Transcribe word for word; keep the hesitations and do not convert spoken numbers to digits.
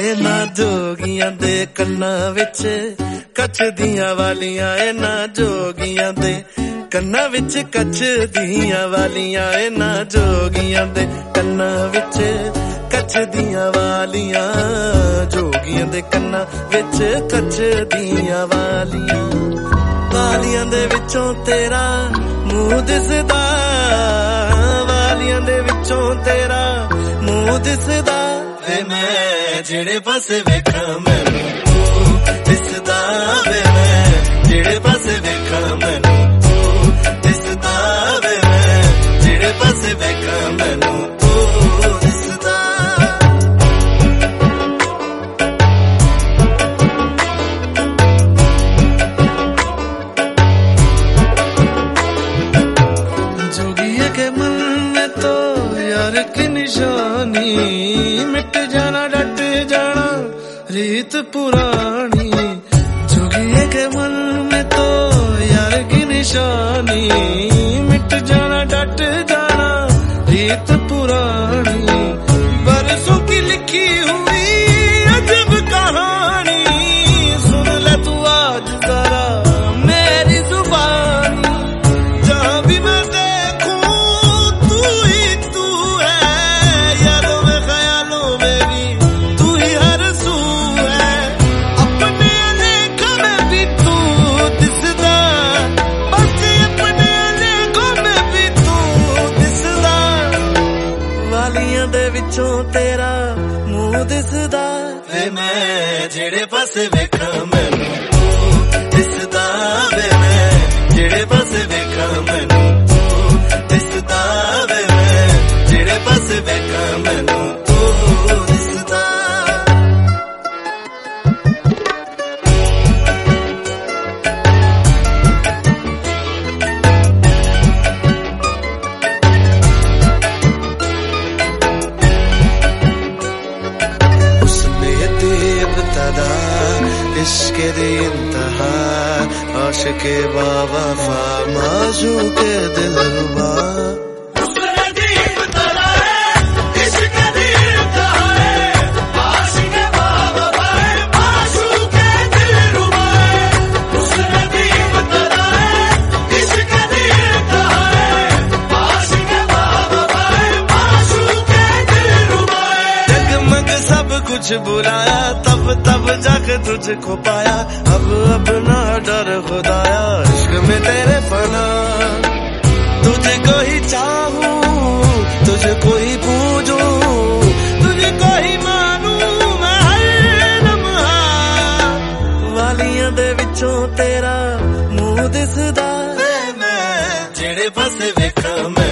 इन्हां जोगियां दे कन्नां विच कच्छ दियां वालियां, इन्हां जोगियां दे कन्नां विच कच्छ दियां वालियां, इन्हां जोगियां दे कन्नां विच कच्छ दियां वालियां, जोगियां दे कन्नां विच कच्छ दियां वालियां। वालियां दे विचों तेरा मुंह दिसदा, वालियां दे विचों तेरा मुंह दिसदा, वे मैं जेड़े पासे वेखां मैनूं तू दिसदा, वे मैं जेड़े पासे वेखां मैनूं तू दिसदा, वे मैं जेड़े पासे वेखां मैनूं तू दिसदा। जोगिए के मन में तो यार की निशानी, मिट जाना डट जाना रीत पुरानी, जोगिए के मन में तो यार की निशानी, मिट जाना डट जाना रीत पुरानी, बरसों की लिखी हुई अजब कहानी, सुन ले तू आज जरा मेरी जुबानी, जहाँ भी मैं देखूं तू ही तू है, यादों में ख्यालों में भी तू ही हर सू है, अपने लेखों में भी तू दिसदा, बस अपने लेखों में भी तू दिसदा, वालियां दे विचों तेरा मुंह दिसदा, वे मैं जेड़े पासे वेखां मैनूं तू दिसदा, वे मैं जेड़े पासे वेखां मैनूं तू दिसदा, वे मैं जेड़े पासे वेखां मैनूं तू दिसदा। उसने दी इब्तदा इश्क दी इंतहा, आशिके बावफा माशूके दिलरुबा, उसने दी इब्तदा इश्क दी इंतहा, आशिके बावफा माशूके दिलरुबा, उसने दी इब्तदा इश्क दी इंतहा, आशिके बावफा माशूके दिलरुबा, जगमग सब कुछ बुलाया, तब तब जाके तुझको पाया, अब अब ना डर खुदाया, इश्क में तेरे फना, तुझको ही चाहूं तुझको ही पूजूं, तुझको ही मानूं मैं हर लम्हा, वालियां दे विचों तेरा मुंह दिसदा, मैं जेड़े पासे वेखां मैं